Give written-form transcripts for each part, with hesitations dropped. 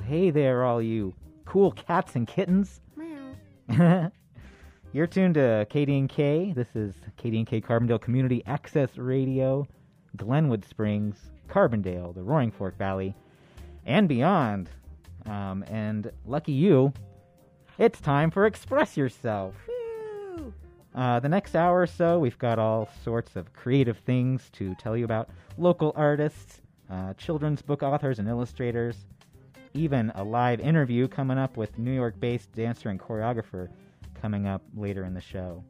hey there, all you cool cats and kittens. Meow. You're tuned to KD&K. This is KD&K Carbondale Community Access Radio, Glenwood Springs, Carbondale, the Roaring Fork Valley, and beyond. And lucky you, it's time for Express Yourself. Woo! The next hour or so, we've got all sorts of creative things to tell you about. Local artists, children's book authors and illustrators, even a live interview coming up with New York-based dancer and choreographer coming up later in the show.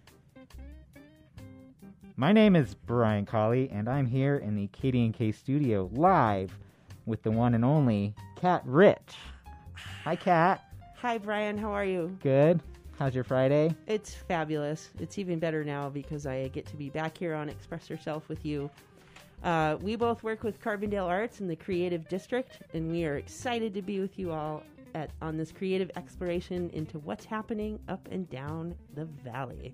My name is Brian Colley, and I'm here in the KD&K studio live with the one and only Kat Rich. Hi, Kat. Hi, Brian. How are you? Good. How's your Friday? It's fabulous. It's even better now because I get to be back here on Express Yourself with you. We both work with Carbondale Arts in the Creative District, and we are excited to be with you all on this creative exploration into what's happening up and down the valley.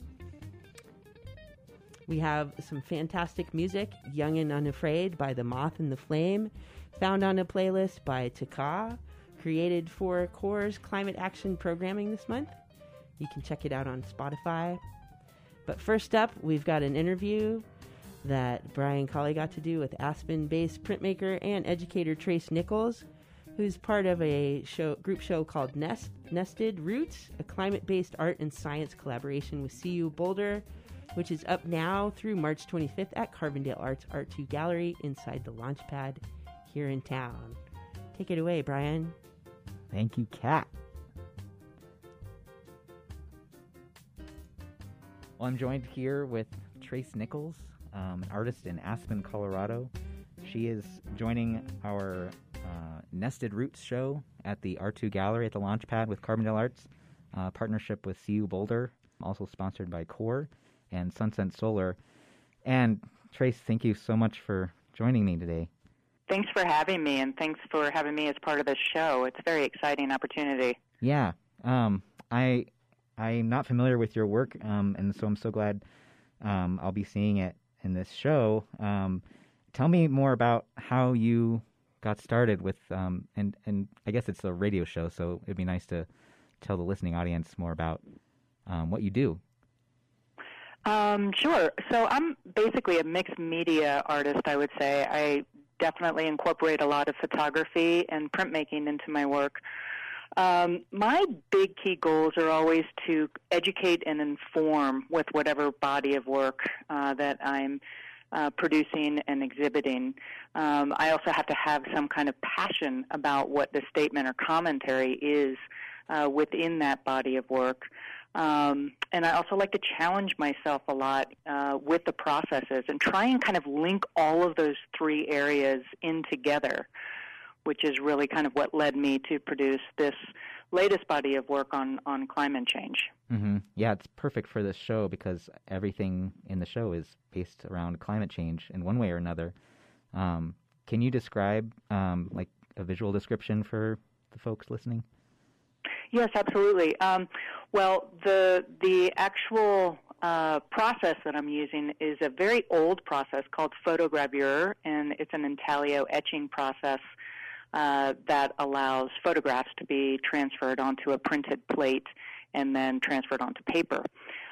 We have some fantastic music, Young and Unafraid by The Moth and the Flame, found on a playlist by Taka, created for CORE's Climate Action Programming this month. You can check it out on Spotify. But first up, we've got an interview that Brian Colley got to do with Aspen-based printmaker and educator Trace Nichols, who's part of a group show called Nested Roots, a climate-based art and science collaboration with CU Boulder, which is up now through March 25th at Carbondale Arts Art 2 Gallery inside the Launchpad here in town. Take it away, Brian. Thank you, Kat. Well, I'm joined here with Trace Nichols, an artist in Aspen, Colorado. She is joining our Nested Roots show at the R2 Gallery at the Launchpad with Carbondale Arts, partnership with CU Boulder, also sponsored by CORE and Sunset Solar. And Trace, thank you so much for joining me today. Thanks for having me, and thanks for having me as part of this show. It's a very exciting opportunity. Yeah, I'm not familiar with your work, and so I'm so glad I'll be seeing it in this show. Tell me more about how you got started with, and I guess it's a radio show, so it'd be nice to tell the listening audience more about what you do. Sure. So I'm basically a mixed media artist, I would say. I definitely incorporate a lot of photography and printmaking into my work. My big key goals are always to educate and inform with whatever body of work that I'm producing and exhibiting. I also have to have some kind of passion about what the statement or commentary is within that body of work. And I also like to challenge myself a lot with the processes and try and kind of link all of those three areas in together, which is really kind of what led me to produce this latest body of work on climate change. Mm-hmm. Yeah, it's perfect for this show because everything in the show is based around climate change in one way or another. Can you describe like a visual description for the folks listening? Yes, absolutely. Well, the actual process that I'm using is a very old process called photogravure, and it's an intaglio etching process that allows photographs to be transferred onto a printed plate and then transferred onto paper.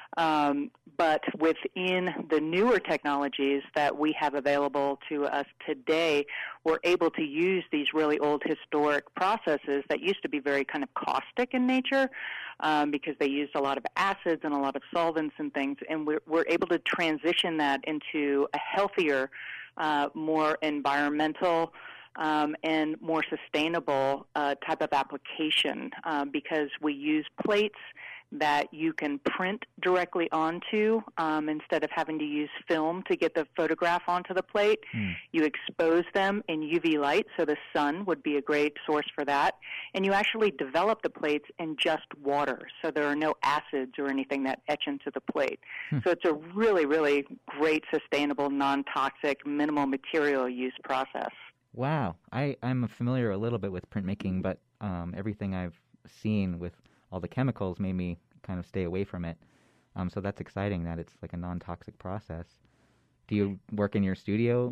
But within the newer technologies that we have available to us today, we're able to use these really old historic processes that used to be very kind of caustic in nature because they used a lot of acids and a lot of solvents and things, and we're able to transition that into a healthier, more environmental, and more sustainable type of application because we use plates that you can print directly onto instead of having to use film to get the photograph onto the plate. You expose them in UV light, so the sun would be a great source for that. And you actually develop the plates in just water, so there are no acids or anything that etch into the plate. So it's a really, really great, sustainable, non-toxic, minimal material use process. Wow. I'm familiar a little bit with printmaking, but everything I've seen with all the chemicals made me kind of stay away from it. So that's exciting that it's like a non-toxic process. Do you work in your studio?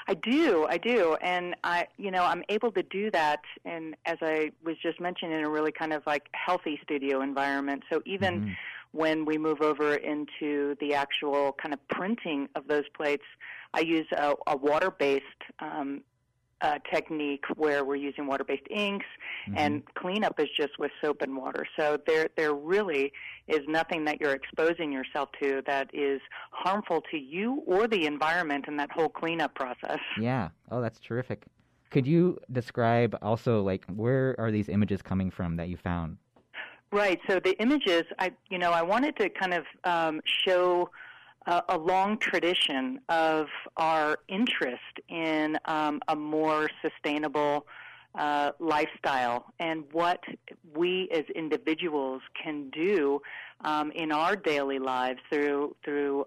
I do, and I'm able to do that, and as I was just mentioning, in a really kind of like healthy studio environment. So even Mm-hmm. when we move over into the actual kind of printing of those plates, I use a water-based technique where we're using water-based inks, Mm-hmm. and cleanup is just with soap and water. So there really is nothing that you're exposing yourself to that is harmful to you or the environment in that whole cleanup process. Yeah. Oh, that's terrific. Could you describe also, like, where are these images coming from that you found? Right. So the images, I wanted to kind of show a long tradition of our interest in a more sustainable lifestyle and what we as individuals can do in our daily lives through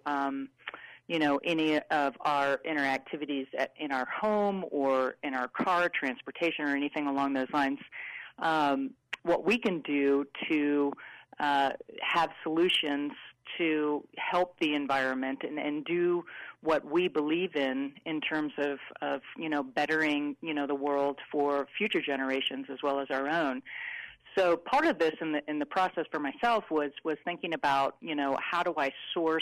any of our interactivities in our home or in our car, transportation, or anything along those lines. What we can do to have solutions to help the environment and do what we believe in terms of bettering, the world for future generations as well as our own. So part of this in the process for myself was thinking about, how do I source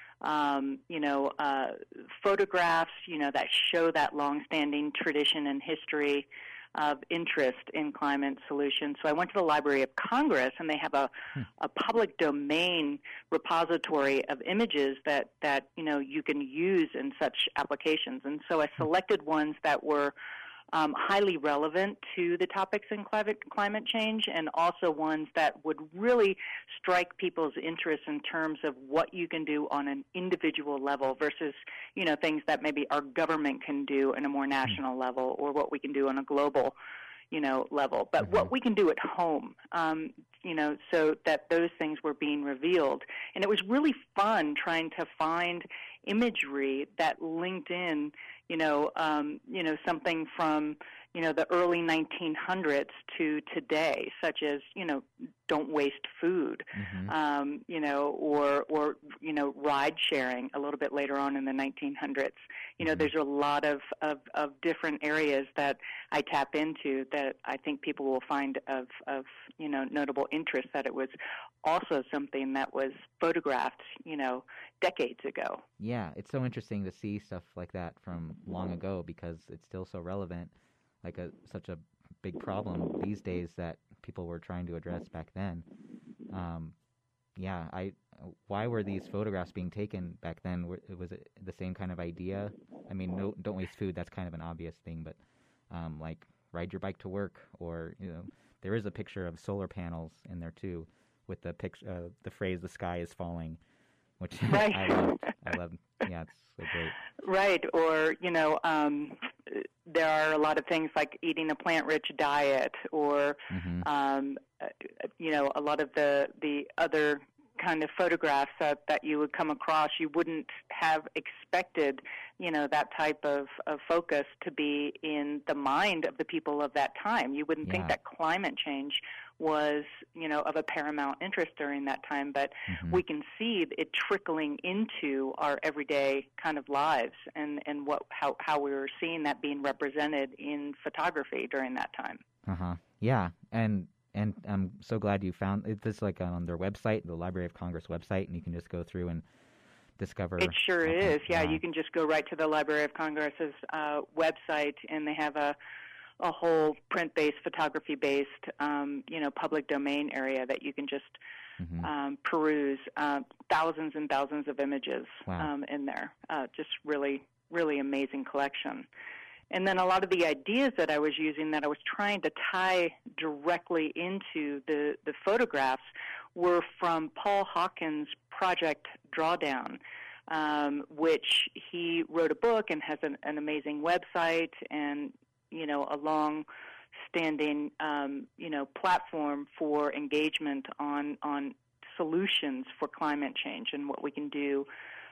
photographs, that show that longstanding tradition and history of interest in climate solutions. So I went to the Library of Congress, and they have a public domain repository of images that you can use in such applications. And so I selected ones that were highly relevant to the topics in climate change, and also ones that would really strike people's interest in terms of what you can do on an individual level versus, things that maybe our government can do in a more national level, or what we can do on a global, level. But what we can do at home, so that those things were being revealed. And it was really fun trying to find imagery that linked in, something from, the early 1900s to today, such as, don't waste food, or ride sharing a little bit later on in the 1900s. There's a lot of different areas that I tap into that I think people will find of notable interest, that it was also something that was photographed, decades ago. Yeah, it's so interesting to see stuff like that from long ago because it's still so relevant, like such a big problem these days that people were trying to address back then. Why were these photographs being taken back then? Was it the same kind of idea? I mean, no, don't waste food. That's kind of an obvious thing, but like ride your bike to work, or there is a picture of solar panels in there too, with the picture, the phrase "the sky is falling," which Right. I love. Yeah, it's so great. Right, or there are a lot of things like eating a plant-rich diet, or a lot of the other kind of photographs that you would come across. You wouldn't have expected, that type of focus to be in the mind of the people of that time. You wouldn't think that climate change was, of a paramount interest during that time, but we can see it trickling into our everyday kind of lives, and how we were seeing that being represented in photography during that time. Yeah, and I'm so glad you found it. This, like on their website, the Library of Congress website, and you can just go through and discover. It sure is. Yeah, you can just go right to the Library of Congress's website, and they have a whole print-based, photography-based, public domain area that you can just peruse. Thousands and thousands of images in there. Just really, really amazing collection. And then a lot of the ideas that I was using, that I was trying to tie directly into the photographs, were from Paul Hawkins' Project Drawdown, which he wrote a book and has an amazing website and, a long-standing, platform for engagement on solutions for climate change and what we can do,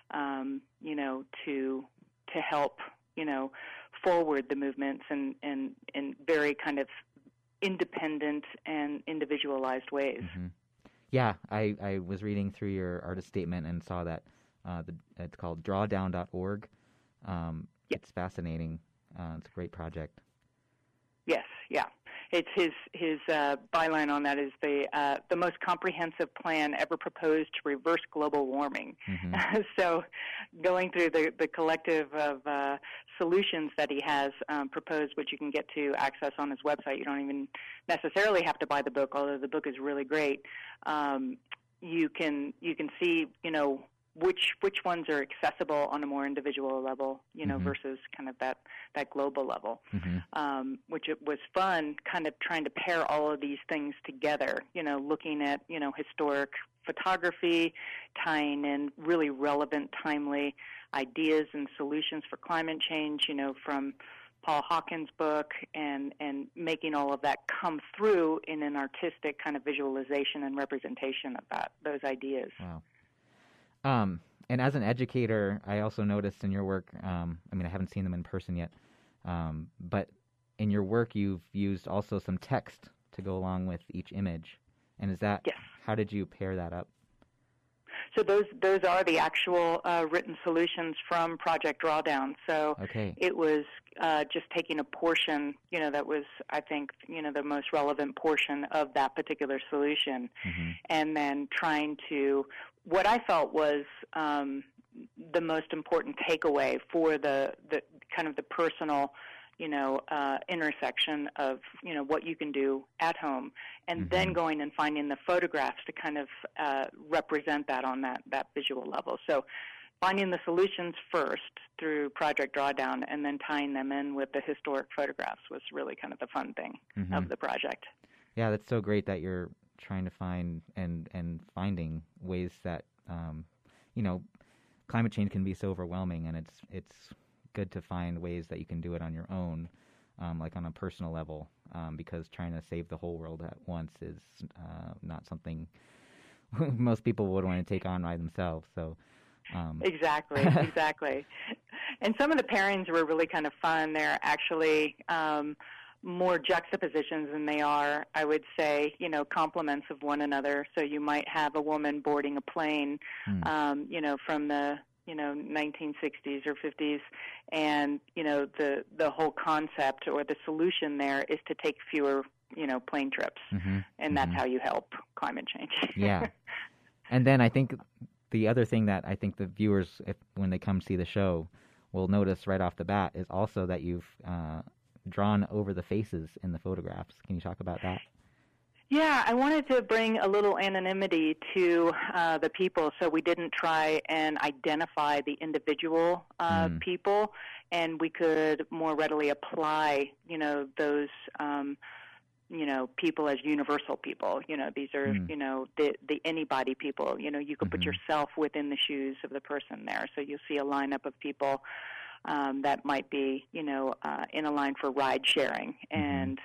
to help, forward the movements in very kind of independent and individualized ways. Yeah, I was reading through your artist statement and saw that it's called drawdown.org. Yeah. It's fascinating. It's a great project. Yes, yeah. It's his byline on that is the most comprehensive plan ever proposed to reverse global warming. Mm-hmm. So, going through the collective of solutions that he has proposed, which you can get to access on his website. You don't even necessarily have to buy the book, although the book is really great. You can see, which ones are accessible on a more individual level, Mm-hmm. versus kind of that global level, Mm-hmm. which it was fun kind of trying to pair all of these things together, looking at, historic photography, tying in really relevant, timely ideas and solutions for climate change, from Paul Hawkins' book, and making all of that come through in an artistic kind of visualization and representation of those ideas. Wow. And as an educator, I also noticed in your work, I haven't seen them in person yet, but in your work you've used also some text to go along with each image. And is that, yes. How did you pair that up? So those are the actual written solutions from Project Drawdown. So Okay. It was just taking a portion, that was, I think, the most relevant portion of that particular solution, Mm-hmm. and then trying to, what I felt was the most important takeaway for the kind of the personal, intersection of, what you can do at home, and Mm-hmm. then going and finding the photographs to kind of represent that on that visual level. So finding the solutions first through Project Drawdown and then tying them in with the historic photographs was really kind of the fun thing Mm-hmm. of the project. Yeah, that's so great that you're trying to find and finding ways that, climate change can be so overwhelming, and it's good to find ways that you can do it on your own, like on a personal level, because trying to save the whole world at once is not something most people would want to take on by themselves. So Exactly. And some of the pairings were really kind of fun. They're actually more juxtapositions than they are, I would say, complements of one another. So you might have a woman boarding a plane, from the 1960s or 50s, and the whole concept or the solution there is to take fewer plane trips, mm-hmm. and that's how you help climate change. Yeah. And then I think the other thing that I think the viewers, when they come see the show, will notice right off the bat is also that you've drawn over the faces in the photographs. Can you talk about that? Yeah, I wanted to bring a little anonymity to the people, so we didn't try and identify the individual people, and we could more readily apply, those, people as universal people. These are, the anybody people. You could put yourself within the shoes of the person there, so you'll see a lineup of people that might be, in a line for ride sharing, and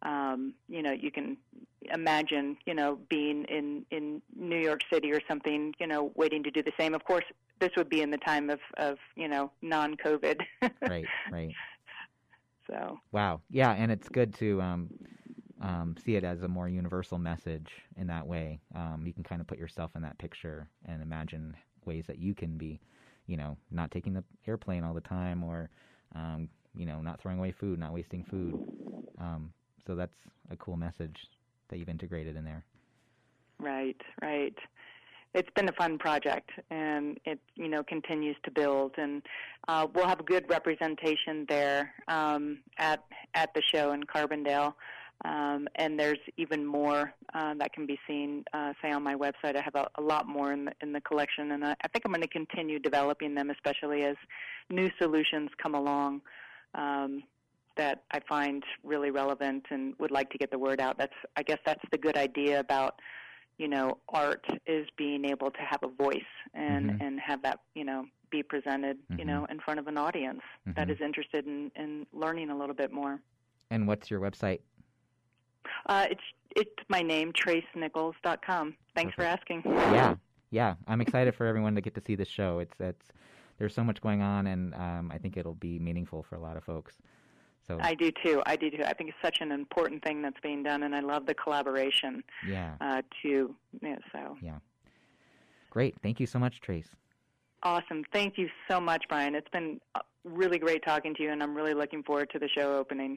you can imagine, being in New York City or something, waiting to do the same. Of course, this would be in the time of non-COVID. Right. So. Wow. Yeah, and it's good to see it as a more universal message in that way. You can kind of put yourself in that picture and imagine ways that you can be, not taking the airplane all the time, or, not throwing away food, not wasting food. So that's a cool message that you've integrated in there. Right. It's been a fun project, and it, continues to build, and we'll have a good representation there at the show in Carbondale, and there's even more that can be seen, say, on my website. I have a lot more in the collection, and I think I'm going to continue developing them, especially as new solutions come along that I find really relevant and would like to get the word out. I guess that's the good idea about, art, is being able to have a voice and have that, be presented, in front of an audience that is interested in learning a little bit more. And what's your website? It's my name, TraceNichols.com. Thanks for asking. Yeah. I'm excited for everyone to get to see this show. It's there's so much going on, and I think it'll be meaningful for a lot of folks. So I do too. I think it's such an important thing that's being done, and I love the collaboration. Yeah. So. Yeah. Great. Thank you so much, Trace. Awesome. Thank you so much, Brian. It's been really great talking to you, and I'm really looking forward to the show opening.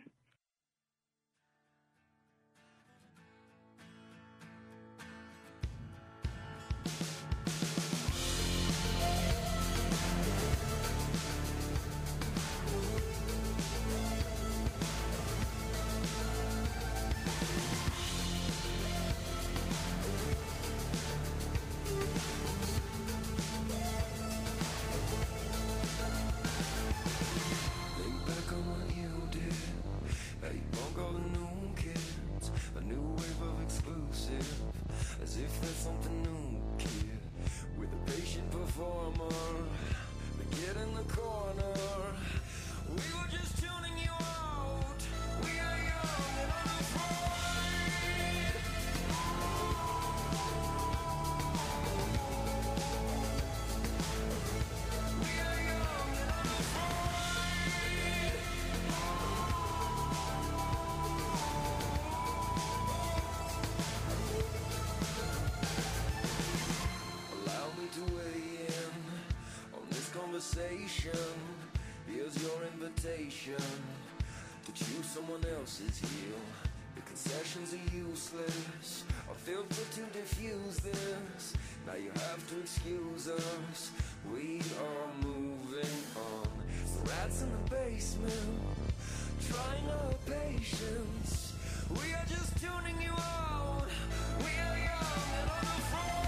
Here's your invitation to choose someone else's heel. The concessions are useless, a filter to diffuse this. Now you have to excuse us, we are moving on. The rats in the basement, trying our patience. We are just tuning you out. We are young and unafraid.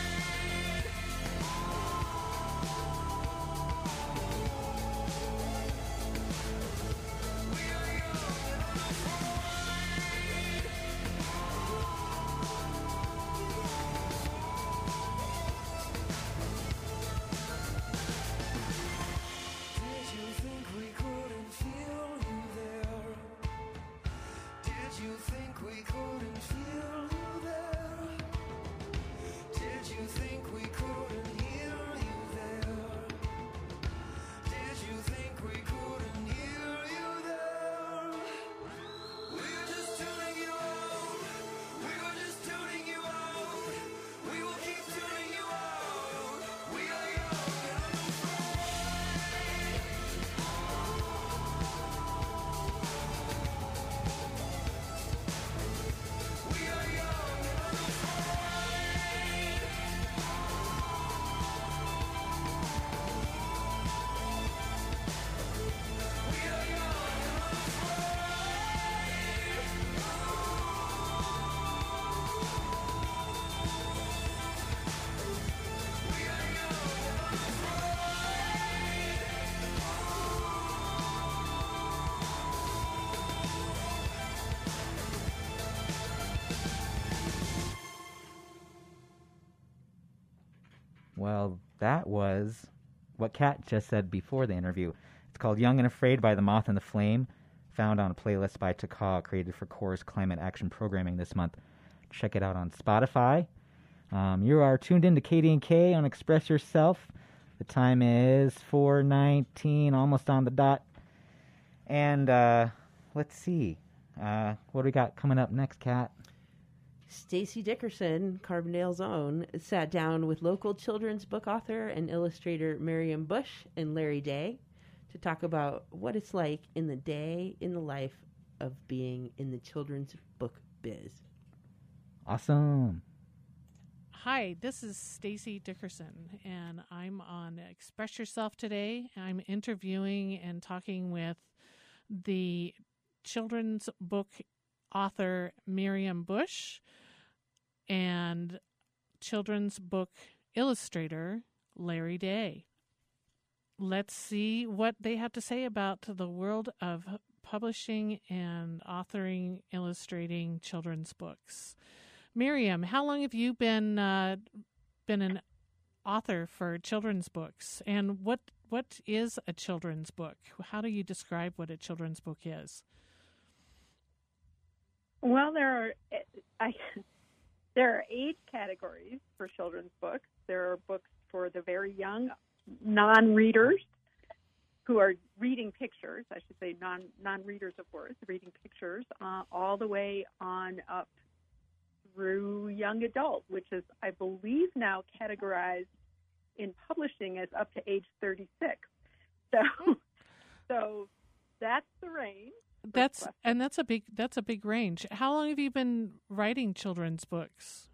Well, that was what Kat just said before the interview. It's called Young and Afraid by the Moth and the Flame, found on a playlist by Taka, created for CORE's Climate Action Programming this month. Check it out on Spotify. You are tuned in to KD&K on Express Yourself. The time is 4:19, almost on the dot. And let's see. What do we got coming up next, Kat? Stacy Dickerson, Carbondale's own, sat down with local children's book author and illustrator Miriam Bush and Larry Day to talk about what it's like in the day in the life of being in the children's book biz. Awesome. Hi, this is Stacy Dickerson, and I'm on Express Yourself today. I'm interviewing and talking with the children's book author Miriam Bush and children's book illustrator Larry Day. Let's see what they have to say about the world of publishing and authoring, illustrating children's books. Miriam, how long have you been an author for children's books, and what is a children's book? How do you describe what a children's book is? Well, there are 8 categories for children's books. There are books for the very young, non-readers who are reading pictures. I should say non-readers of words, reading pictures, all the way on up through young adult, which is, I believe, now categorized in publishing is up to age 36. So, so that's the range. That's a big range. How long have you been writing children's books?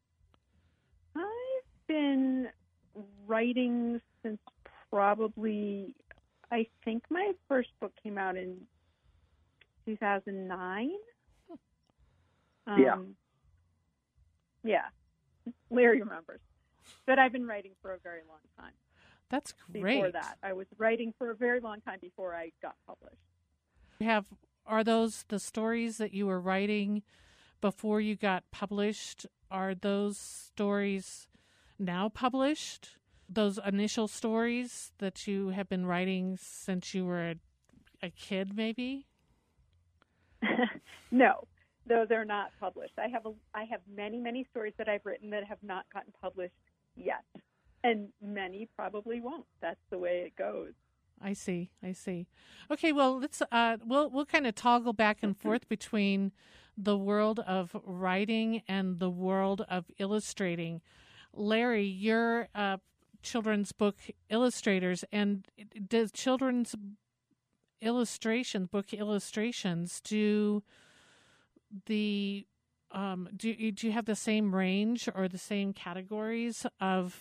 I've been writing since probably, I think my first book came out in 2009. Yeah. Larry remembers. But I've been writing for a very long time. That's great. Before that, I was writing for a very long time before I got published. Are those the stories that you were writing before you got published? Are those stories now published? Those initial stories that you have been writing since you were a kid, maybe? No, those are not published. I have many stories that I've written that have not gotten published yet, and many probably won't. That's the way it goes. I see. Okay, well, let's we'll kind of toggle back and forth between the world of writing and the world of illustrating. Larry, you're children's book illustrators, and does children's book illustrations, do you have the same range or the same categories of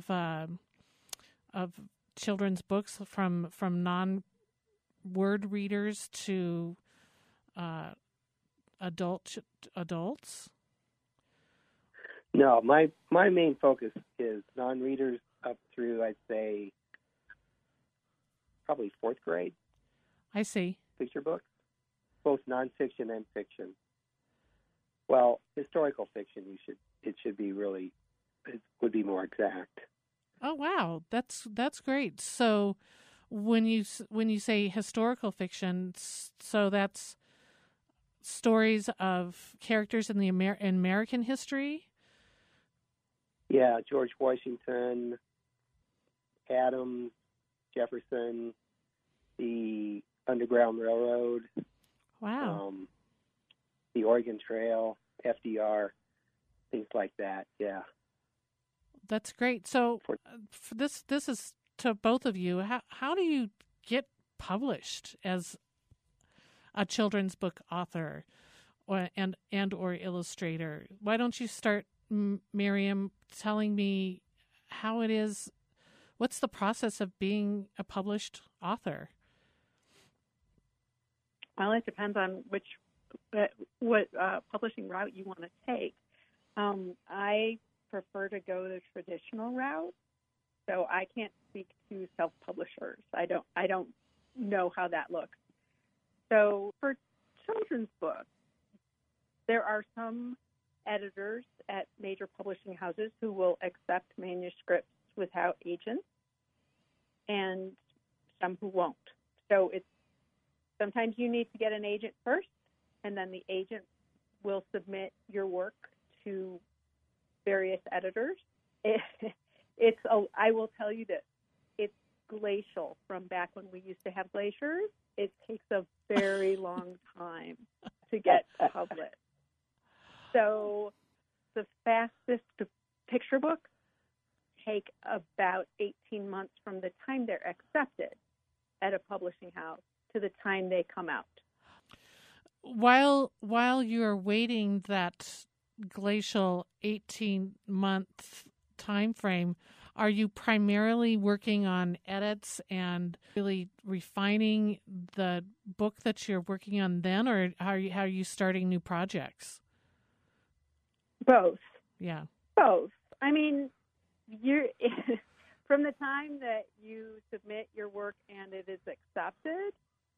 children's books from non-word readers to adults? No, my main focus is non-readers up through, I'd say, probably fourth grade. I see. Picture books, both nonfiction and fiction. Well, historical fiction, it should be really, it would be more exact. Oh wow, that's great. So when you say historical fiction, so that's stories of characters in the American history? Yeah, George Washington, Adams, Jefferson, the Underground Railroad. Wow. The Oregon Trail, FDR, things like that. Yeah. That's great. So for this is to both of you. How do you get published as a children's book author or illustrator? Why don't you start, Miriam, telling me how it is? What's the process of being a published author? Well, it depends on what publishing route you want to take. I prefer to go the traditional route, so I can't speak to self-publishers. I don't know how that looks. So for children's books, there are some editors at major publishing houses who will accept manuscripts without agents, and some who won't. So sometimes you need to get an agent first, and then the agent will submit your work to various editors. I will tell you that it's glacial from back when we used to have glaciers. It takes a very long time to get published. So the fastest picture books take about 18 months from the time they're accepted at a publishing house to the time they come out. While you're waiting that glacial 18-month time frame, are you primarily working on edits and really refining the book that you're working on then, or how are you starting new projects? Both. Yeah. Both. I mean, from the time that you submit your work and it is accepted,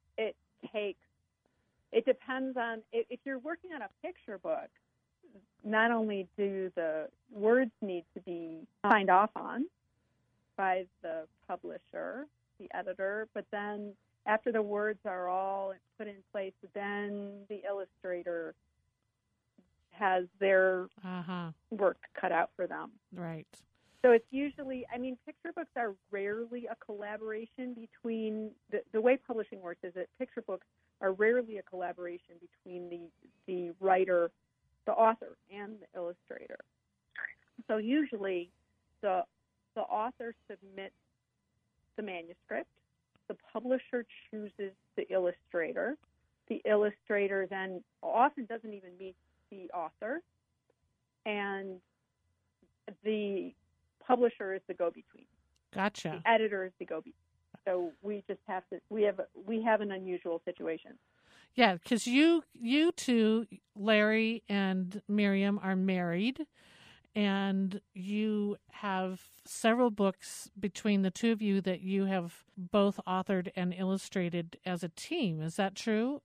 it depends on, if you're working on a picture book, not only do the words need to be signed off on by the publisher, the editor, but then after the words are all put in place, then the illustrator has their work cut out for them. Right. So it's usually, picture books are rarely a collaboration between, the way publishing works is that picture books are rarely a collaboration between the writer, the author, and the illustrator. So usually the the author submits the manuscript. The publisher chooses the illustrator. The illustrator then often doesn't even meet the author, and the publisher is the go-between. Gotcha. The editor is the go-between. So we just have to. We have an unusual situation. Yeah, because you two, Larry and Miriam, are married, and you have several books between the two of you that you have both authored and illustrated as a team. Is that true?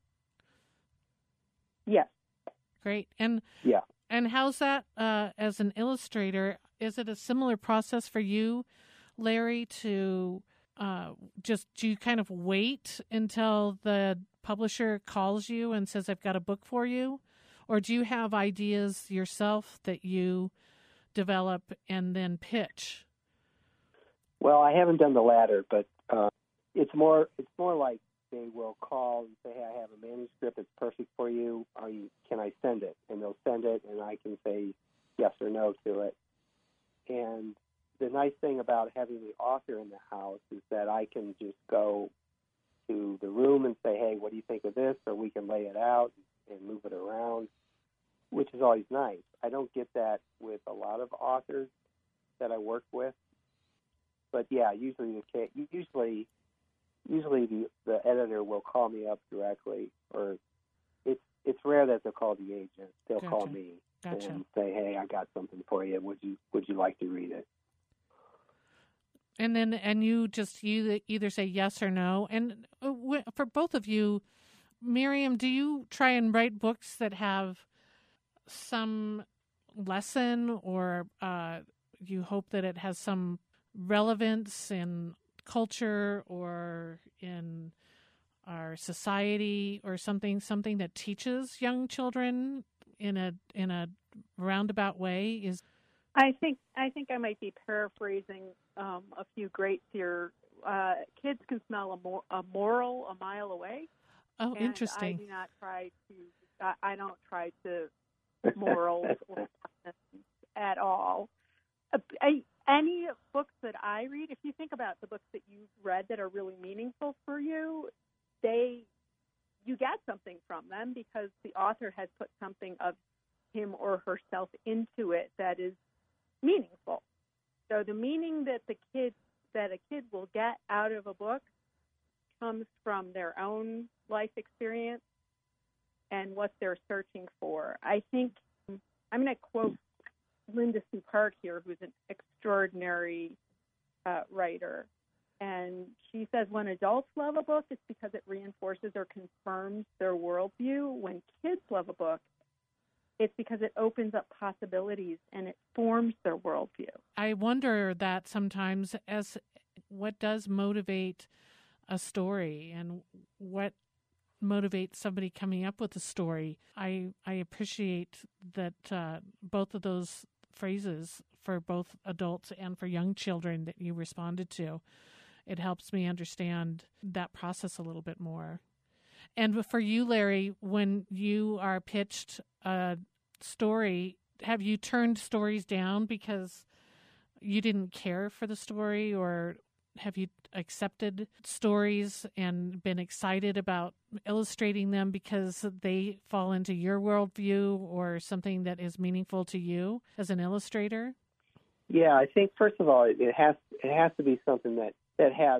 Yes. Great. And Yeah. And how's that as an illustrator? Is it a similar process for you, Larry, to do you kind of wait until the publisher calls you and says, I've got a book for you? Or do you have ideas yourself that you develop and then pitch? Well, I haven't done the latter, but it's more like they will call and say, hey, I have a manuscript that's perfect for you. Can I send it? And they'll send it, and I can say yes or no to it. And the nice thing about having the author in the house is that I can just go to the room and say, hey, what do you think of this? Or we can lay it out and move it around, which is always nice. I don't get that with a lot of authors that I work with. But yeah, usually the editor will call me up directly, or it's rare that they'll call the agent. They'll Gotcha. call me Gotcha. and say, hey, I got something for you. Would you like to read it? And you either say yes or no. And for both of you, Miriam, do you try and write books that have some lesson, or you hope that it has some relevance in culture or in our society, or something that teaches young children in a roundabout way? I think I might be paraphrasing a few greats here. Kids can smell a moral a mile away. Oh, and interesting. I don't try to morals or at all. Any books that I read, if you think about the books that you've read that are really meaningful for you, you get something from them because the author has put something of him or herself into it that is meaningful. So the meaning that a kid will get out of a book comes from their own life experience and what they're searching for. I think I'm going to quote Linda Sue Park here, who's an extraordinary writer. And she says, when adults love a book, it's because it reinforces or confirms their worldview. When kids love a book, it's because it opens up possibilities and it forms their worldview. I wonder that sometimes as what does motivate a story and what motivates somebody coming up with a story. I appreciate that both of those phrases for both adults and for young children that you responded to. It helps me understand that process a little bit more. And for you, Larry, when you are pitched a story, have you turned stories down because you didn't care for the story, or have you accepted stories and been excited about illustrating them because they fall into your worldview or something that is meaningful to you as an illustrator? Yeah, I think first of all, it has to be something that has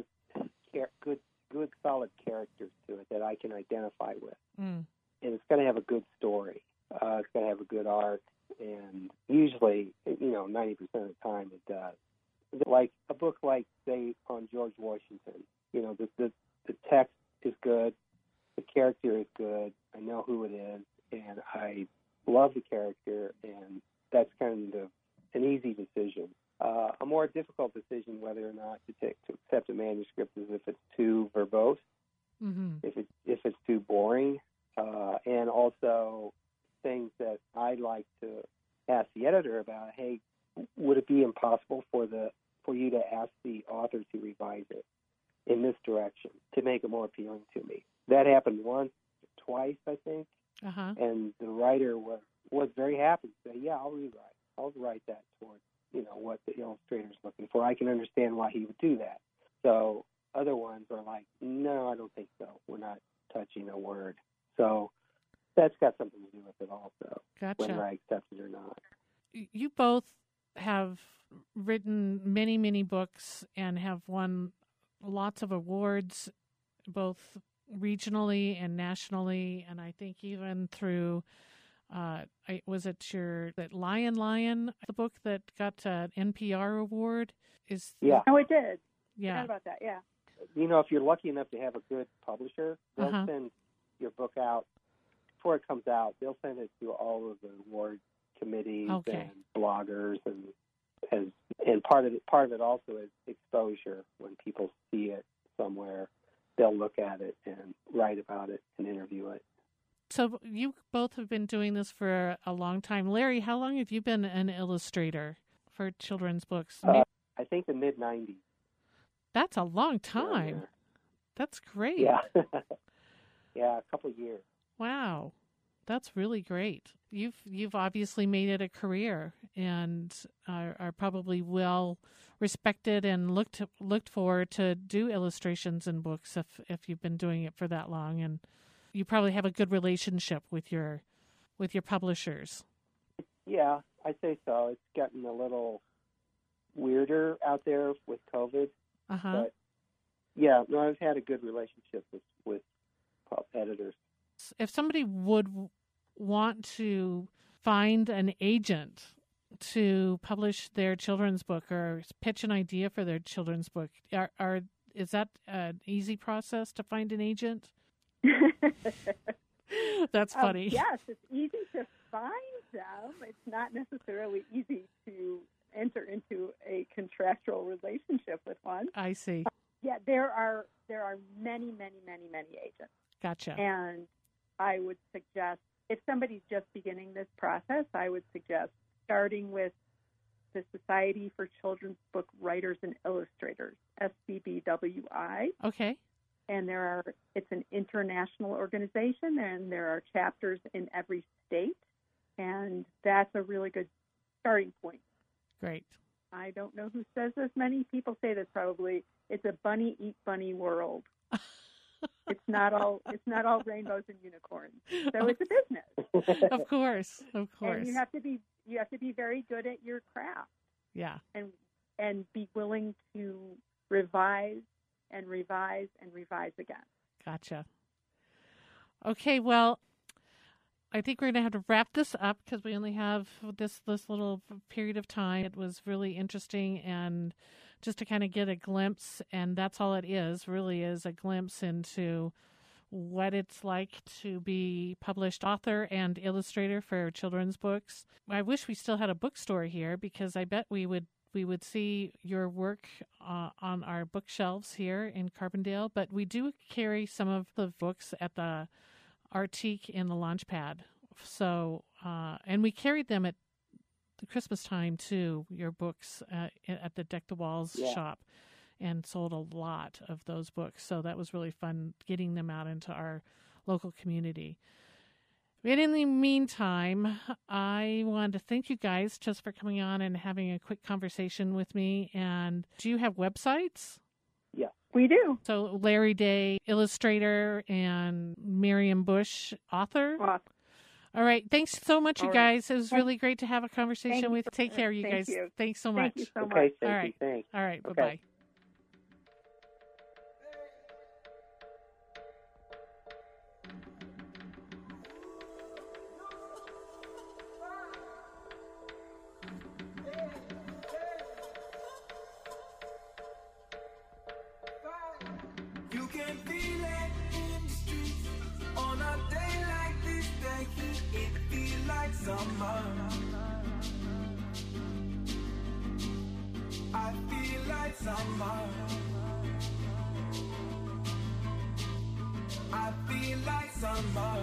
good solid characters to it that I can identify with, and it's going to have a good story. It's going to have a good arc, and usually, 90% of the time it does. Like a book like, say, on George Washington, the text is good, the character is good, I know who it is, and I love the character, and that's kind of an easy decision. A more difficult decision whether or not to accept a manuscript is if it's too verbose, if it's too boring, and also things that I'd like to ask the editor about. Hey, would it be impossible for you to ask the author to revise it in this direction to make it more appealing to me? That happened once, twice, I think, and the writer was very happy to say, yeah, I'll write that what the illustrator's looking for. I can understand why he would do that. So other ones are like, no, I don't think so. We're not touching a word. So that's got something to do with it also, Gotcha. whether I accept it or not. You both have written many, many books and have won lots of awards, both regionally and nationally, and I think even through, was it that Lion, the book that got an NPR award? Yeah. Oh, it did. Yeah. I forgot about that, yeah. If you're lucky enough to have a good publisher, they'll send your book out. Before it comes out, they'll send it to all of the award committees and bloggers, and part of it also is exposure. When people see it somewhere, they'll look at it and write about it and interview it. So you both have been doing this for a long time. Larry, how long have you been an illustrator for children's books? I think the mid-'90s. That's a long time. That's great. Yeah. Yeah, a couple of years. Wow. That's really great. You've obviously made it a career and are probably well respected and looked for to do illustrations in books if you've been doing it for that long, and you probably have a good relationship with your publishers. Yeah, I'd say so. It's gotten a little weirder out there with COVID. But yeah, no, I've had a good relationship with editors. If somebody would want to find an agent to publish their children's book or pitch an idea for their children's book, is that an easy process to find an agent? That's funny. Yes, it's easy to find them. It's not necessarily easy to enter into a contractual relationship with one. I see. Yeah, there are many, many, many, many agents. Gotcha. And I would suggest, if somebody's just beginning this process, I would suggest starting with the Society for Children's Book Writers and Illustrators, SCBWI. Okay. And it's an international organization, and there are chapters in every state, and that's a really good starting point. Great. I don't know who says this. Many people say this probably. It's a bunny eat bunny world. It's not all rainbows and unicorns. So it's a business. Of course. And you have to be very good at your craft. Yeah. And be willing to revise and revise and revise again. Gotcha. Okay, well, I think we're going to have to wrap this up because we only have this little period of time. It was really interesting, and just to kind of get a glimpse, and that's all it is, really is a glimpse into what it's like to be published author and illustrator for children's books. I wish we still had a bookstore here because I bet we would see your work on our bookshelves here in Carbondale, but we do carry some of the books at the Artique in the Launchpad. So, and we carried them at the Christmas time too, your books at the Deck the Walls shop, and sold a lot of those books. So that was really fun getting them out into our local community. But in the meantime, I wanted to thank you guys just for coming on and having a quick conversation with me. And do you have websites? Yeah, we do. So Larry Day, illustrator, and Miriam Bush, author? All right. Thanks so much, you guys. It was really great to have a conversation with. Take care, you guys. Thanks so much. Thank you so much. Okay, all right. Thanks. All right. Okay. Bye-bye. You can feel it in the streets on a day like this. The heat, it feels like summer. I feel like summer. I feel like summer.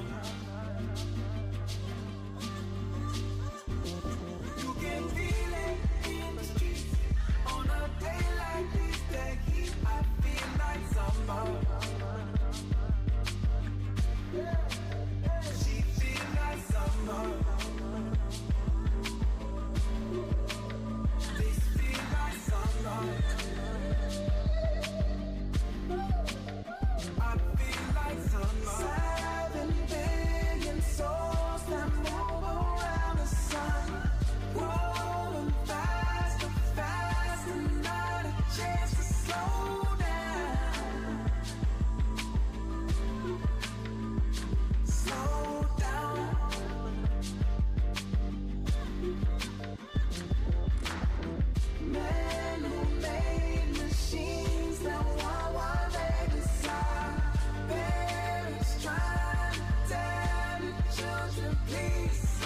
You can feel it in the streets on a day like this. The heat, I feel like summer. She feel like summer.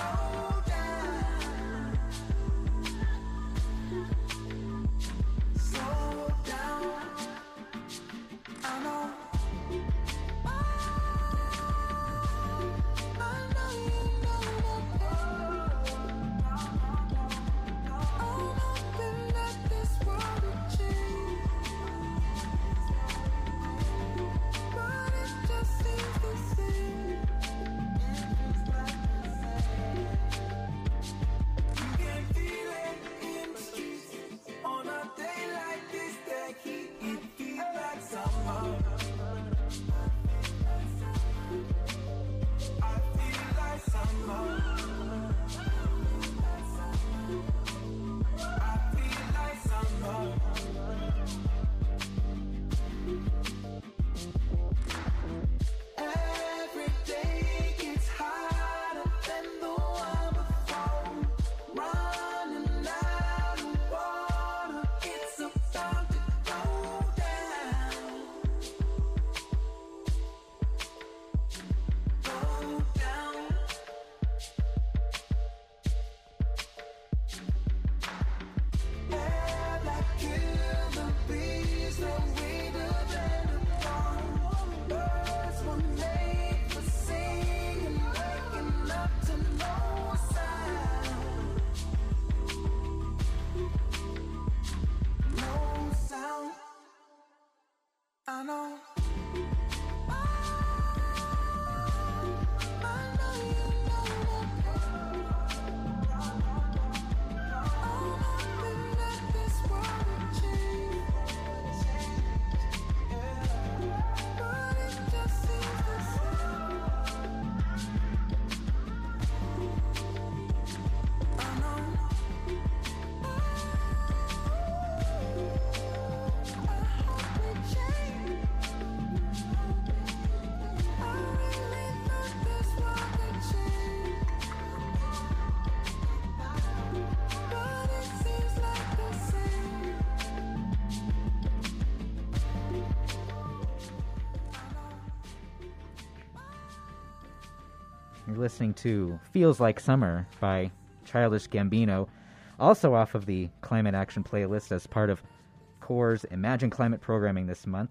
You're listening to Feels Like Summer by Childish Gambino, also off of the Climate Action playlist as part of CORE's Imagine Climate programming this month.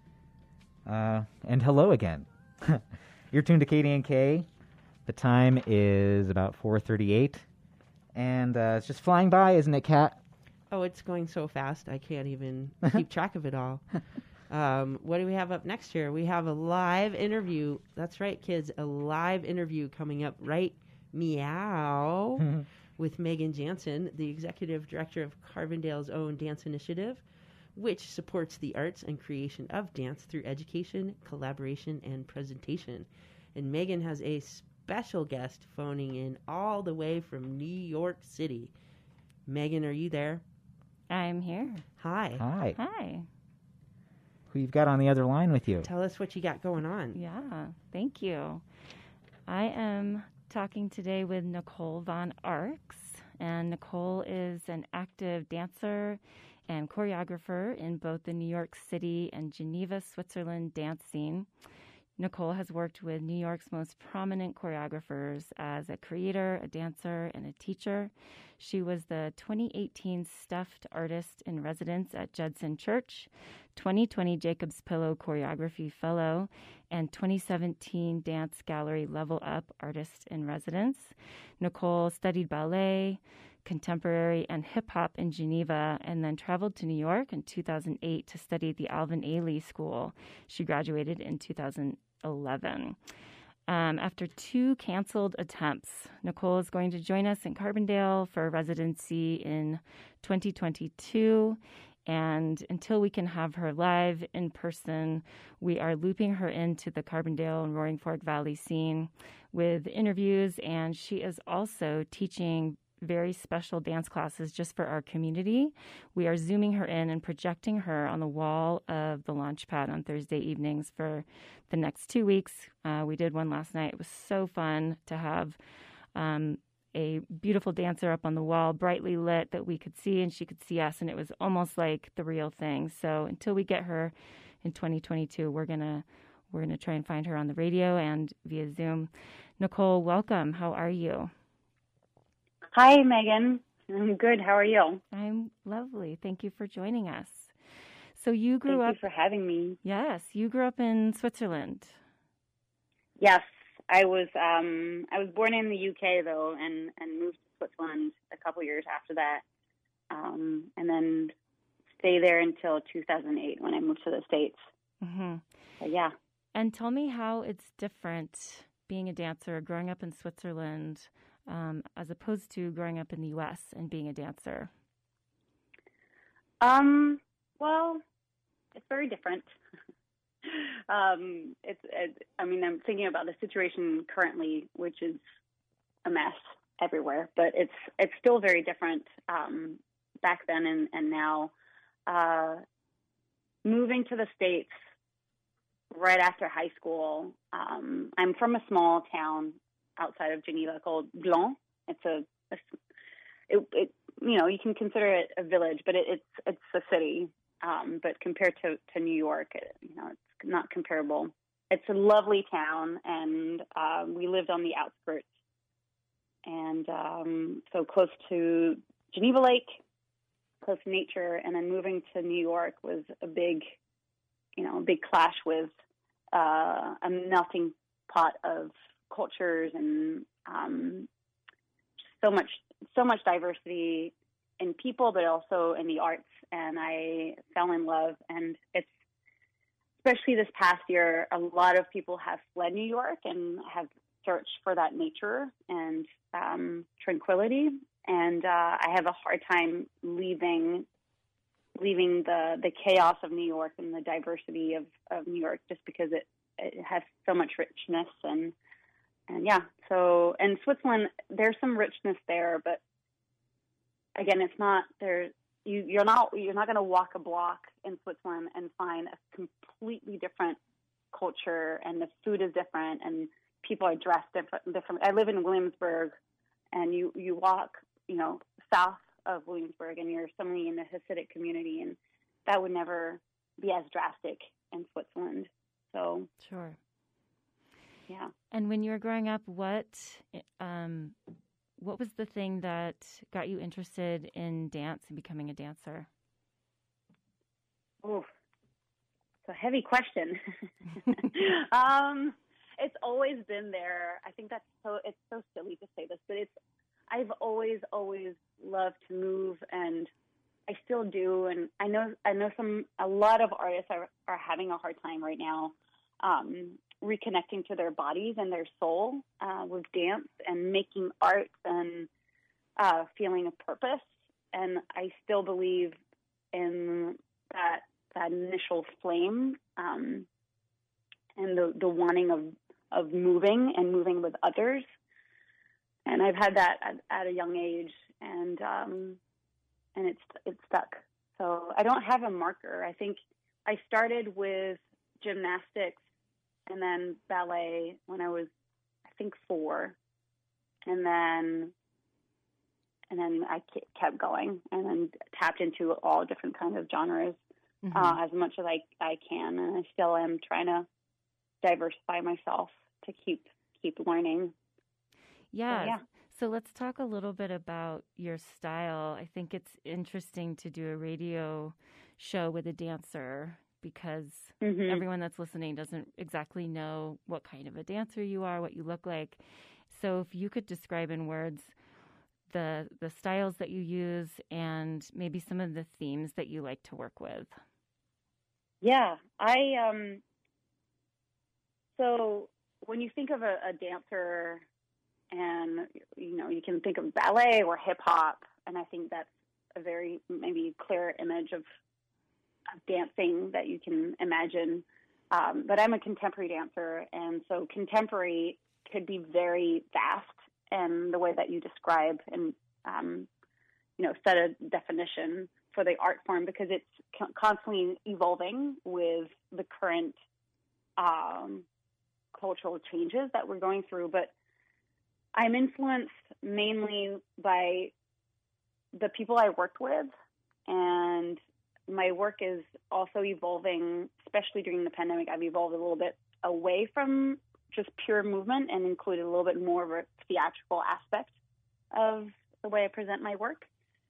And hello again. You're tuned to KDNK. The time is about 4:38, and it's just flying by, isn't it, Kat? Oh, it's going so fast, I can't even keep track of it all. What do we have up next here? We have a live interview. That's right, kids, a live interview coming up right meow with Megan Jansen, the executive director of Carbondale's own dance initiative, which supports the arts and creation of dance through education, collaboration, and presentation. And Megan has a special guest phoning in all the way from New York City. Megan, are you there? I'm here. Hi. Hi. Hi. Who you've got on the other line with you? Tell us what you got going on. Yeah, thank you. I am talking today with Nicole Von Arx, and Nicole is an active dancer and choreographer in both the New York City and Geneva, Switzerland dance scene. Nicole has worked with New York's most prominent choreographers as a creator, a dancer, and a teacher. She was the 2018 Stuffed Artist in Residence at Judson Church, 2020 Jacob's Pillow Choreography Fellow, and 2017 Dance Gallery Level Up Artist in Residence. Nicole studied ballet, contemporary, and hip-hop in Geneva, and then traveled to New York in 2008 to study at the Alvin Ailey School. She graduated in 2011. After 2 canceled attempts, Nicole is going to join us in Carbondale for a residency in 2022. And until we can have her live in person, we are looping her into the Carbondale and Roaring Fork Valley scene with interviews. And she is also teaching very special dance classes just for our community. We are zooming her in and projecting her on the wall of the Launchpad on Thursday evenings for the next 2 weeks. We did one last night. It was so fun to have a beautiful dancer up on the wall, brightly lit, that we could see and she could see us, and it was almost like the real thing. So until we get her in 2022, we're gonna try and find her on the radio and via Zoom. Nicole, welcome. How are you? Hi, Megan. I'm good. How are you? I'm lovely. Thank you for joining us. So you grew up... Thank you for having me. Yes, you grew up in Switzerland. Yes, I was born in the UK, though, and moved to Switzerland a couple years after that, and then stayed there until 2008 when I moved to the States. Mm-hmm. But yeah. And tell me how it's different being a dancer, growing up in Switzerland, as opposed to growing up in the U.S. and being a dancer. Well, it's very different. I'm thinking about the situation currently, which is a mess everywhere, but it's still very different back then and now. Moving to the States right after high school, I'm from a small town outside of Geneva called Blanc. It's you can consider it a village, but it's a city. But compared to New York, it's not comparable. It's a lovely town, and we lived on the outskirts, and so close to Geneva Lake, close to nature. And then moving to New York was a big clash with a melting pot of cultures and so much diversity in people, but also in the arts. And I fell in love. And it's, especially this past year, a lot of people have fled New York and have searched for that nature and tranquility. And I have a hard time leaving the chaos of New York and the diversity of New York, just because it has so much richness and yeah. So in Switzerland, there's some richness there, but again, it's not there. You're not going to walk a block in Switzerland and find a completely different culture, and the food is different, and people are dressed different. I live in Williamsburg, and you walk, south of Williamsburg, and you're suddenly in the Hasidic community, and that would never be as drastic in Switzerland. So sure, yeah. And when you were growing up, what was the thing that got you interested in dance and becoming a dancer? Oh, it's a heavy question. It's always been there. I think it's so silly to say this, but I've always loved to move, and I still do. And I know a lot of artists are having a hard time right now reconnecting to their bodies and their soul with dance and making art and feeling a purpose. And I still believe in that initial flame and the wanting of moving and moving with others. And I've had that at a young age, and it's stuck. So I don't have a marker. I think I started with gymnastics and then ballet when I was, I think, 4, and then I kept going and then tapped into all different kinds of genres as much as I can, and I still am trying to diversify myself to keep learning. Yeah. So let's talk a little bit about your style. I think it's interesting to do a radio show with a dancer because everyone that's listening doesn't exactly know what kind of a dancer you are, what you look like. So if you could describe in words the styles that you use and maybe some of the themes that you like to work with. Yeah, so when you think of a dancer, and you can think of ballet or hip hop, and I think that's a very maybe clear image of dancing that you can imagine. But I'm a contemporary dancer, and so contemporary could be very vast, and the way that you describe and set a definition for the art form, because it's constantly evolving with the current cultural changes that we're going through. But I'm influenced mainly by the people I worked with, and my work is also evolving, especially during the pandemic. I've evolved a little bit away from just pure movement and included a little bit more of a theatrical aspect of the way I present my work.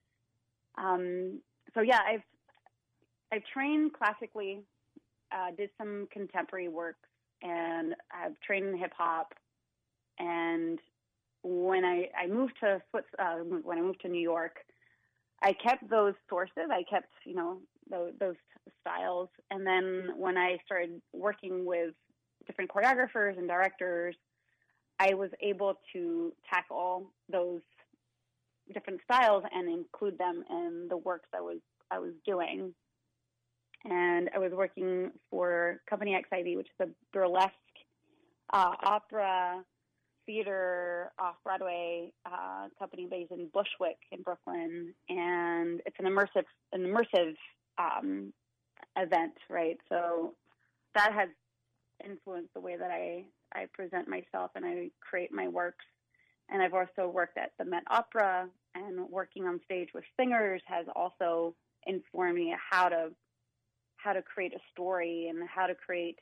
So yeah, I've trained classically, did some contemporary work, and I've trained in hip hop. And when I moved to when I moved to New York, I kept those sources. I kept, those styles. And then when I started working with different choreographers and directors, I was able to tackle those different styles and include them in the works I was doing. And I was working for Company XIV, which is a burlesque opera theater off-Broadway company based in Bushwick in Brooklyn, and it's an immersive event, right? So that has influenced the way that I present myself and I create my works. And I've also worked at the Met Opera, and working on stage with singers has also informed me how to create a story and how to create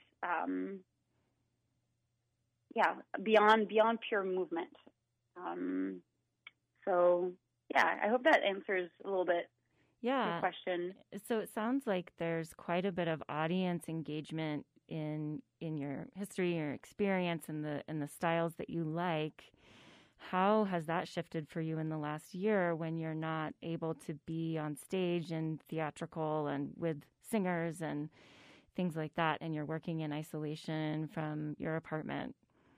beyond pure movement. So yeah, I hope that answers a little bit your question. So it sounds like there's quite a bit of audience engagement in your history, your experience, and the styles that you like. How has that shifted for you in the last year when you're not able to be on stage and theatrical and with singers and things like that, and you're working in isolation from your apartment?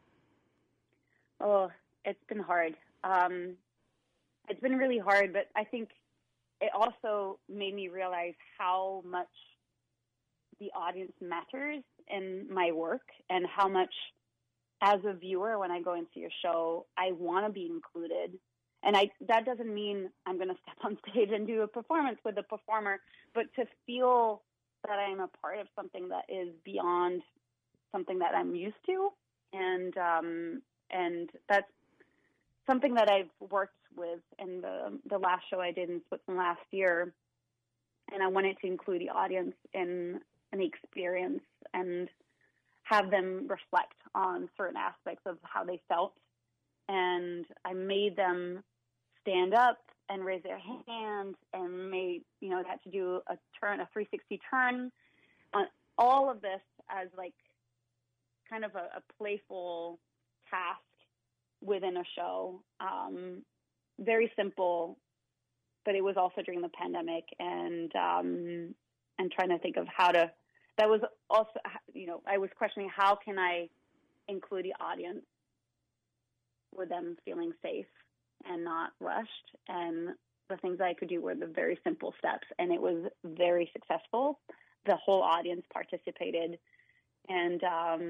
Oh, it's been hard. It's been really hard, but I think it also made me realize how much the audience matters in my work, and how much, as a viewer, when I go and see a show, I want to be included. And that doesn't mean I'm going to step on stage and do a performance with the performer, but to feel that I'm a part of something that is beyond something that I'm used to. And that's something that I've worked with in the last show I did in Switzerland last year. And I wanted to include the audience in an experience and have them reflect on certain aspects of how they felt. And I made them stand up and raise their hand, and had to do a 360 turn. All of this as like kind of a playful task within a show. Very simple, but it was also during the pandemic, and trying to think of that was also, I was questioning, how can I include the audience with them feeling safe and not rushed? And the things that I could do were the very simple steps, and it was very successful. The whole audience participated, and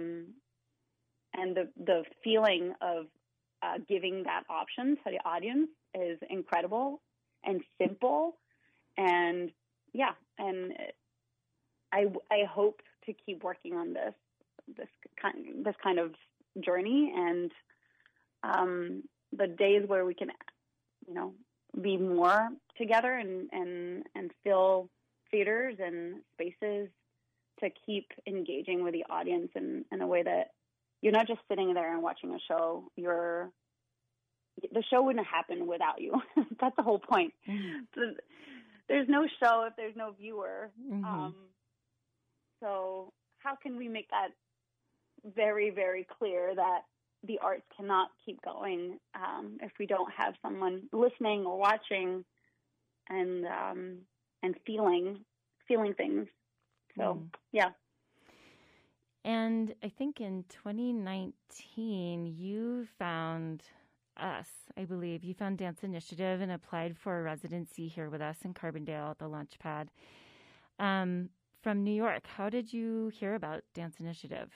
the feeling of giving that option to the audience is incredible and simple. And yeah, and I hope to keep working on this kind of journey, and the days where we can, be more together and fill theaters and spaces to keep engaging with the audience in a way that you're not just sitting there and watching a show. The show wouldn't happen without you. That's the whole point. Mm-hmm. So there's no show if there's no viewer. Mm-hmm. So how can we make that very, very clear that the arts cannot keep going if we don't have someone listening or watching and feeling things. So, yeah. And I think in 2019, you found us, I believe. You found Dance Initiative and applied for a residency here with us in Carbondale at the Launchpad. From New York, how did you hear about Dance Initiative?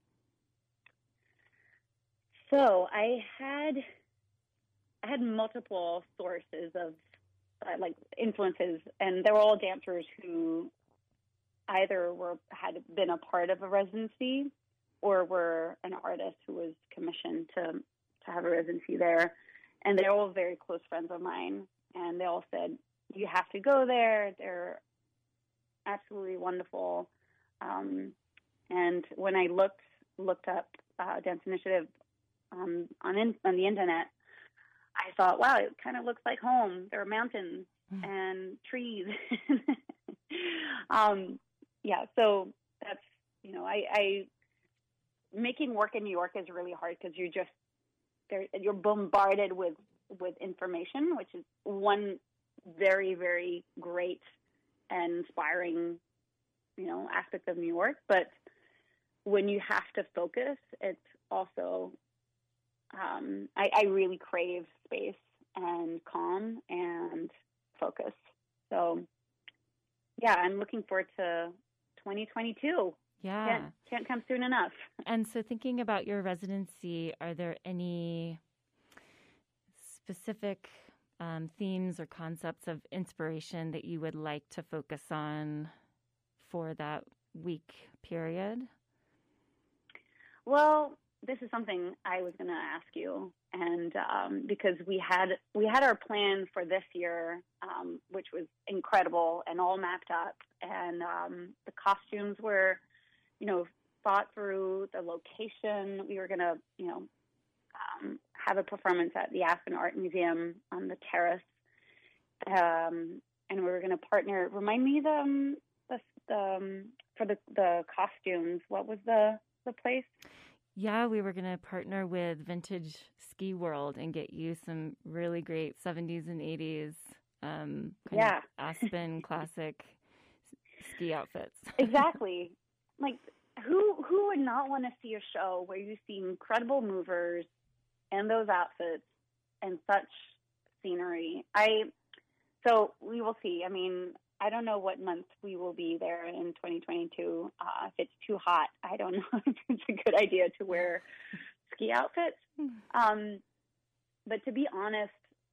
So I had multiple sources of influences, and they were all dancers who either had been a part of a residency or were an artist who was commissioned to have a residency there. And they're all very close friends of mine, and they all said, you have to go there. They're absolutely wonderful. And when I looked up Dance Initiative on the internet, I thought, wow, it kind of looks like home. There are mountains and trees. Yeah, so that's, you know, I making work in New York is really hard because you're bombarded with information, which is one very, very great and inspiring, you know, aspect of New York. But when you have to focus, it's also, I really crave space and calm and focus. So, yeah, I'm looking forward to 2022. Yeah. Can't come soon enough. And so thinking about your residency, are there any specific themes or concepts of inspiration that you would like to focus on for that week period? Well, this is something I was going to ask you, and because we had our plan for this year, which was incredible and all mapped up, and the costumes were, you know, thought through, the location. We were going to, you know, have a performance at the Aspen Art Museum on the terrace, and we were going to partner. Remind me for the costumes. What was the place? Yeah, we were going to partner with Vintage Ski World and get you some really great 70s and 80s kind of Aspen classic ski outfits. Exactly. Like, who would not want to see a show where you see incredible movers and those outfits and such scenery? So we will see. I mean, I don't know what month we will be there in 2022. If it's too hot, I don't know if it's a good idea to wear ski outfits. But to be honest,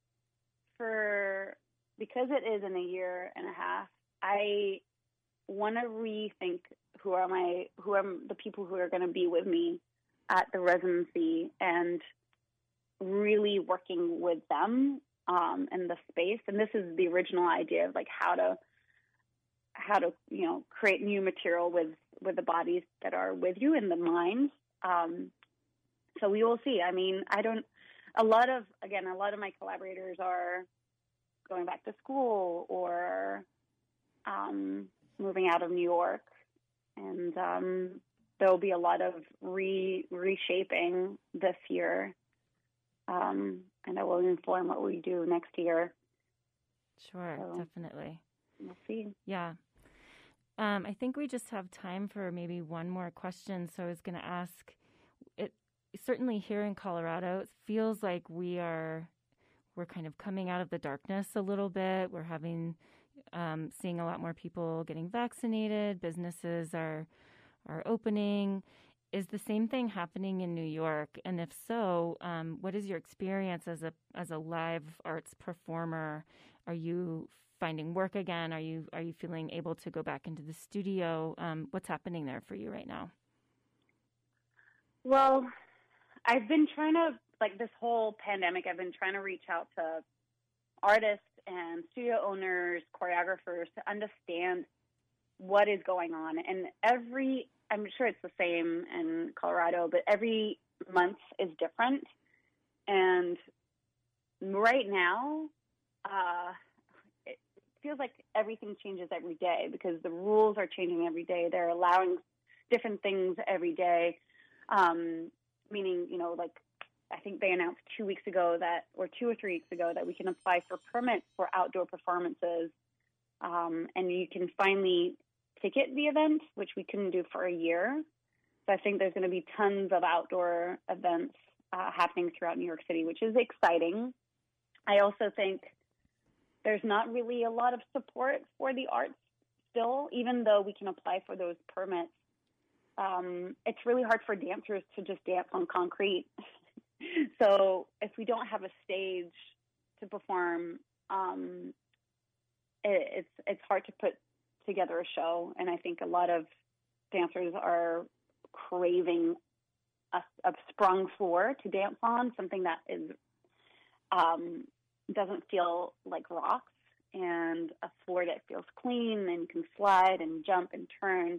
because it is in a year and a half, I want to rethink who are the people who are going to be with me at the residency, and really working with them in the space. And this is the original idea of like how to you know, create new material with the bodies that are with you and the minds. So we will see. I mean, a lot of my collaborators are going back to school or moving out of New York, and there'll be a lot of reshaping this year, and I will inform what we do next year. Sure, so, definitely. We'll see. Yeah. I think we just have time for maybe one more question. So I was going to ask, certainly here in Colorado, it feels like we're kind of coming out of the darkness a little bit. We're seeing a lot more people getting vaccinated. Businesses are opening. Is the same thing happening in New York? And if so, what is your experience as a live arts performer? Are you finding work again? Are you feeling able to go back into the studio? What's happening there for you right now? Well, I've been trying to, like this whole pandemic, I've been trying to reach out to artists and studio owners, choreographers to understand what is going on. And I'm sure it's the same in Colorado, but every month is different. And right now, it feels like everything changes every day because the rules are changing every day. They're allowing different things every day, meaning, you know, like I think they announced 2 weeks ago or 2 or 3 weeks ago that we can apply for permits for outdoor performances, and you can finally ticket the event, which we couldn't do for a year. So I think there's going to be tons of outdoor events happening throughout New York City, which is exciting. I also think there's not really a lot of support for the arts still, even though we can apply for those permits. It's really hard for dancers to just dance on concrete. So if we don't have a stage to perform, it's hard to put together a show. And I think a lot of dancers are craving a sprung floor to dance on, something that is doesn't feel like rocks, and a floor that feels clean and can slide and jump and turn.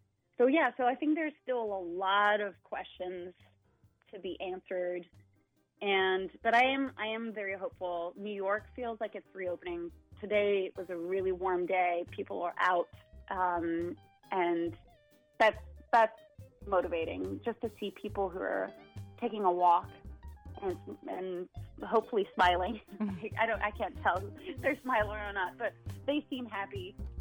So I think there's still a lot of questions to be answered, But I am very hopeful. New York feels like it's reopening. Today was a really warm day. People are out, and that's motivating. Just to see people who are taking a walk and hopefully smiling. I can't tell if they're smiling or not, but they seem happy.